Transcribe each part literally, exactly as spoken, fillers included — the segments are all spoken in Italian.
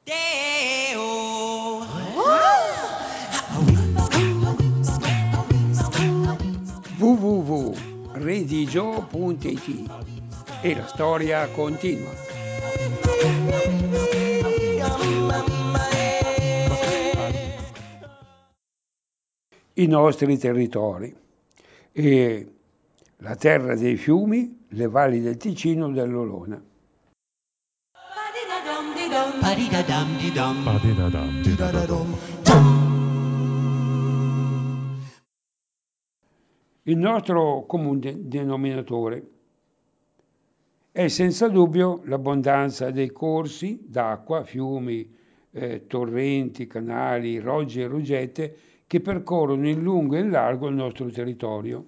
w w w punto redigio punto it e la storia continua. I nostri territori e la terra dei fiumi, le valli del Ticino e dell'Olona. Il nostro comune denominatore è senza dubbio l'abbondanza dei corsi d'acqua, fiumi, eh, torrenti, canali, rogge e ruggete che percorrono in lungo e in largo il nostro territorio.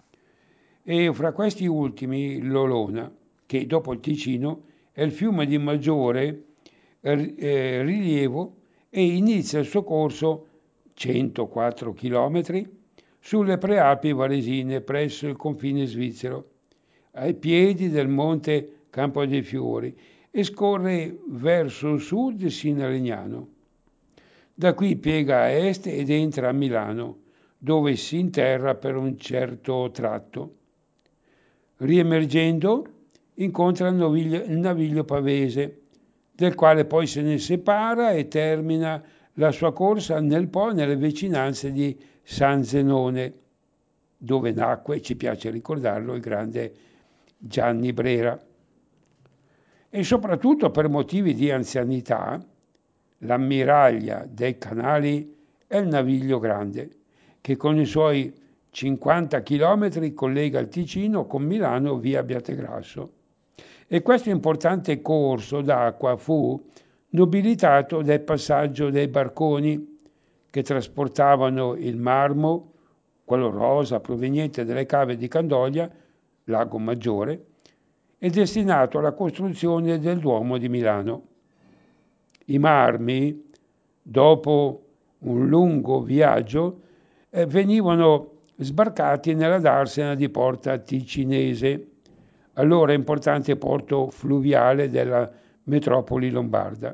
E fra questi ultimi l'Olona, che dopo il Ticino è il fiume di maggiore eh, rilievo e inizia il suo corso centoquattro chilometri sulle prealpi varesine presso il confine svizzero, ai piedi del monte Campo dei Fiori, e scorre verso sud sino a Legnano. Da qui piega a est ed entra a Milano, dove si interra per un certo tratto. Riemergendo, incontra il naviglio, il naviglio pavese, del quale poi se ne separa e termina la sua corsa nel Po nelle vicinanze di San Zenone, dove nacque, ci piace ricordarlo, il grande Gianni Brera. E soprattutto per motivi di anzianità, l'ammiraglia dei canali è il Naviglio Grande, che con i suoi cinquanta chilometri collega il Ticino con Milano via Abbiategrasso. E questo importante corso d'acqua fu nobilitato dal passaggio dei barconi che trasportavano il marmo, quello rosa proveniente dalle cave di Candoglia, Lago Maggiore, e destinato alla costruzione del Duomo di Milano. I marmi, dopo un lungo viaggio, eh, venivano sbarcati nella darsena di Porta Ticinese, allora importante porto fluviale della metropoli lombarda.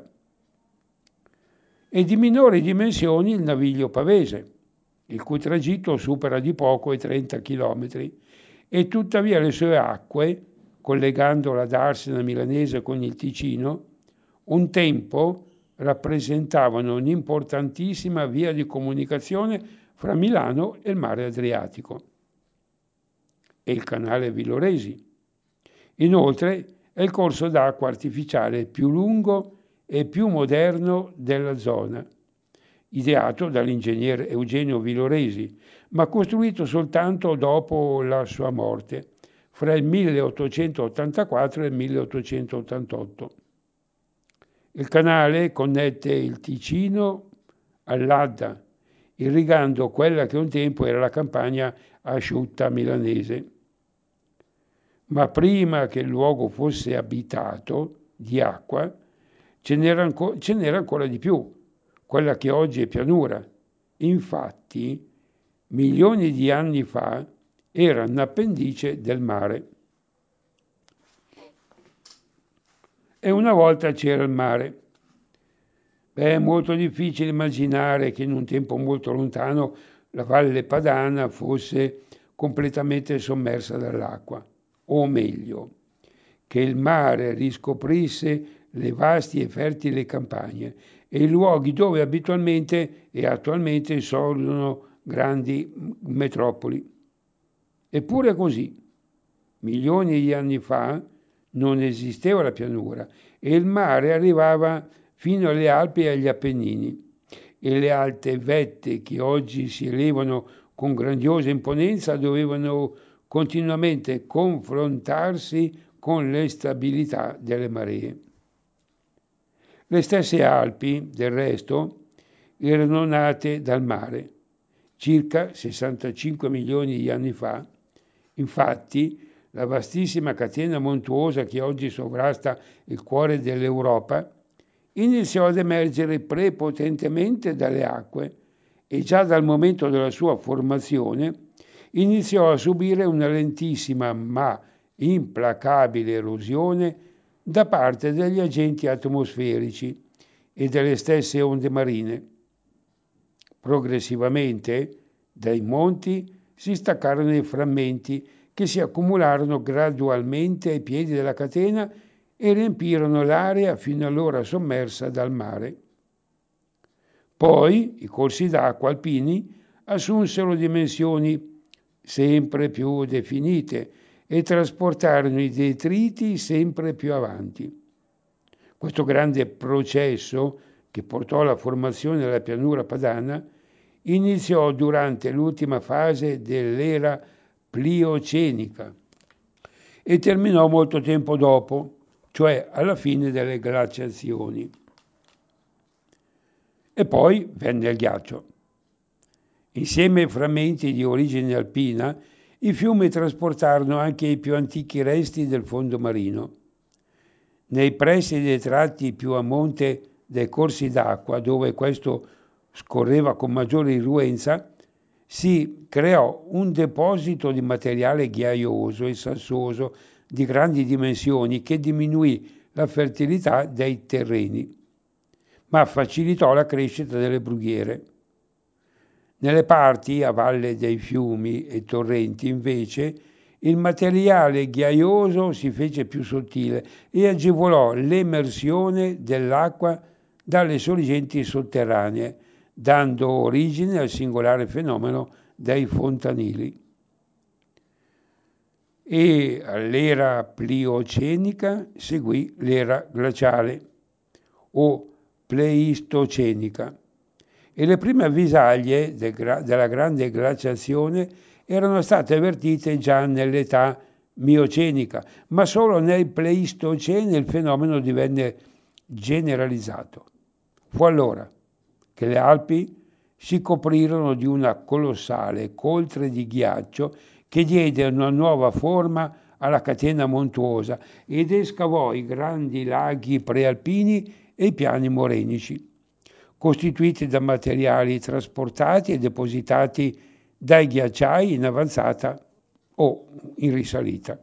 E di minori dimensioni il Naviglio Pavese, il cui tragitto supera di poco i trenta chilometri, e tuttavia le sue acque, collegando la darsena milanese con il Ticino, un tempo rappresentavano un'importantissima via di comunicazione fra Milano e il mare Adriatico e il canale Villoresi. Inoltre è il corso d'acqua artificiale più lungo e più moderno della zona, ideato dall'ingegnere Eugenio Villoresi, ma costruito soltanto dopo la sua morte, fra il milleottocentottantaquattro e il milleottocentottantotto. Il canale connette il Ticino all'Adda, irrigando quella che un tempo era la campagna asciutta milanese. Ma prima che il luogo fosse abitato di acqua, ce n'era, anco, ce n'era ancora di più, quella che oggi è pianura. Infatti, milioni di anni fa era un'appendice del mare. E una volta c'era il mare. Beh, è molto difficile immaginare che in un tempo molto lontano la Valle Padana fosse completamente sommersa dall'acqua, o meglio, che il mare riscoprisse le vasti e fertili campagne e i luoghi dove abitualmente e attualmente sorgono grandi metropoli. Eppure così, milioni di anni fa non esisteva la pianura e il mare arrivava fino alle Alpi e agli Appennini, e le alte vette che oggi si elevano con grandiosa imponenza dovevano continuamente confrontarsi con l'instabilità delle maree. Le stesse Alpi, del resto, erano nate dal mare, circa sessantacinque milioni di anni fa. Infatti, la vastissima catena montuosa che oggi sovrasta il cuore dell'Europa iniziò ad emergere prepotentemente dalle acque e già dal momento della sua formazione iniziò a subire una lentissima ma implacabile erosione da parte degli agenti atmosferici, e delle stesse onde marine. Progressivamente dai monti si staccarono i frammenti che si accumularono gradualmente ai piedi della catena e riempirono l'area fino allora sommersa dal mare. Poi i corsi d'acqua alpini assunsero dimensioni sempre più definite e trasportarono i detriti sempre più avanti. Questo grande processo, che portò alla formazione della pianura padana, iniziò durante l'ultima fase dell'era pliocenica e terminò molto tempo dopo, cioè alla fine delle glaciazioni. E poi venne il ghiaccio. Insieme ai frammenti di origine alpina, i fiumi trasportarono anche i più antichi resti del fondo marino. Nei pressi dei tratti più a monte dei corsi d'acqua, dove questo scorreva con maggiore irruenza, si creò un deposito di materiale ghiaioso e sassoso di grandi dimensioni che diminuì la fertilità dei terreni, ma facilitò la crescita delle brughiere. Nelle parti a valle dei fiumi e torrenti, invece, il materiale ghiaioso si fece più sottile e agevolò l'emersione dell'acqua dalle sorgenti sotterranee, dando origine al singolare fenomeno dei fontanili. E all'era pliocenica seguì l'era glaciale o pleistocenica, e le prime avvisaglie del gra- della grande glaciazione erano state avvertite già nell'età miocenica, ma solo nel Pleistocene il fenomeno divenne generalizzato. Fu allora che le Alpi si coprirono di una colossale coltre di ghiaccio che diede una nuova forma alla catena montuosa ed escavò i grandi laghi prealpini e i piani morenici, costituiti da materiali trasportati e depositati dai ghiacciai in avanzata o in risalita.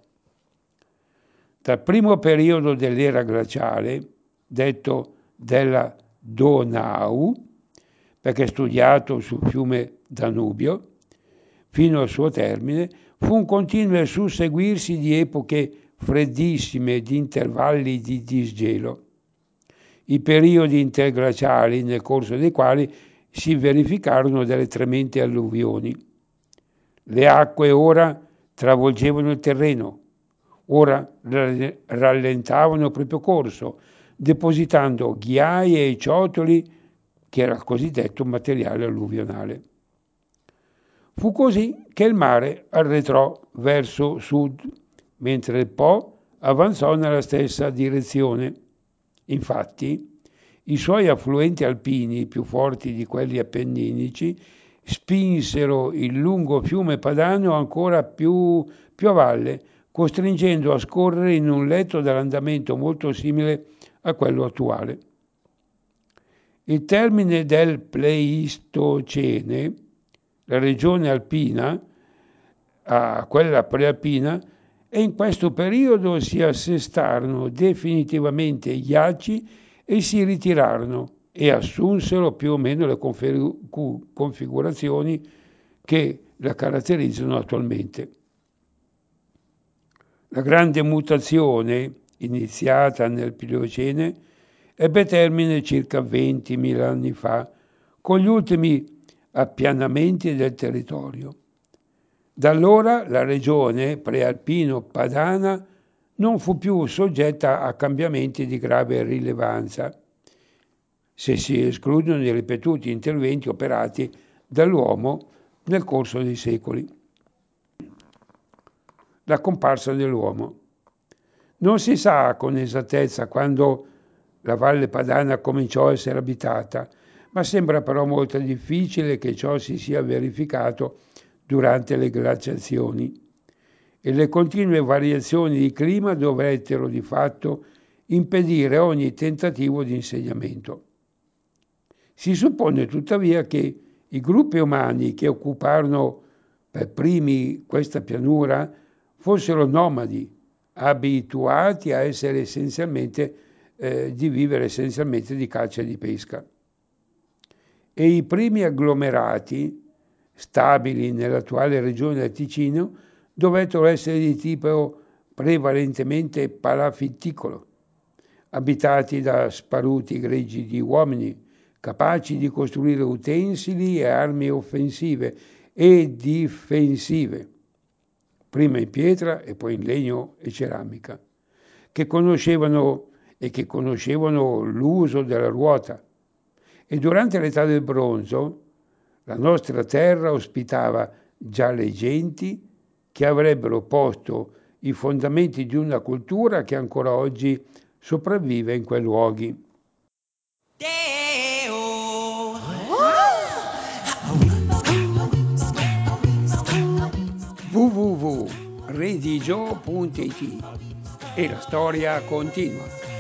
Dal primo periodo dell'era glaciale, detto della Donau, perché studiato sul fiume Danubio, fino al suo termine, fu un continuo susseguirsi di epoche freddissime e di intervalli di disgelo. I periodi interglaciali nel corso dei quali si verificarono delle tremente alluvioni. Le acque ora travolgevano il terreno, ora rallentavano il proprio corso, depositando ghiaie e ciottoli, che era il cosiddetto materiale alluvionale. Fu così che il mare arretrò verso sud, mentre il Po avanzò nella stessa direzione. Infatti, i suoi affluenti alpini, più forti di quelli appenninici, spinsero il lungo fiume Padano ancora più, più a valle, costringendo a scorrere in un letto dall'andamento molto simile a quello attuale. Il termine del Pleistocene, la regione alpina, a quella prealpina, e in questo periodo si assestarono definitivamente i ghiacci e si ritirarono e assunsero più o meno le configurazioni che la caratterizzano attualmente. La grande mutazione, iniziata nel Pliocene, ebbe termine circa ventimila anni fa, con gli ultimi appianamenti del territorio. Da allora la regione prealpino-padana non fu più soggetta a cambiamenti di grave rilevanza, se si escludono i ripetuti interventi operati dall'uomo nel corso dei secoli. La comparsa dell'uomo. Non si sa con esattezza quando la Valle Padana cominciò a essere abitata, ma sembra però molto difficile che ciò si sia verificato durante le glaciazioni, e le continue variazioni di clima dovettero di fatto impedire ogni tentativo di insediamento. Si suppone tuttavia che i gruppi umani che occuparono per primi questa pianura fossero nomadi, abituati a essere essenzialmente eh, di vivere essenzialmente di caccia e di pesca. E i primi agglomerati stabili nell'attuale regione del Ticino dovettero essere di tipo prevalentemente palafitticolo, abitati da sparuti greggi di uomini, capaci di costruire utensili e armi offensive e difensive, prima in pietra e poi in legno e ceramica, che conoscevano e che conoscevano l'uso della ruota. E durante l'età del bronzo la nostra terra ospitava già le genti che avrebbero posto i fondamenti di una cultura che ancora oggi sopravvive in quei luoghi. w w w punto redigio punto it E la storia continua.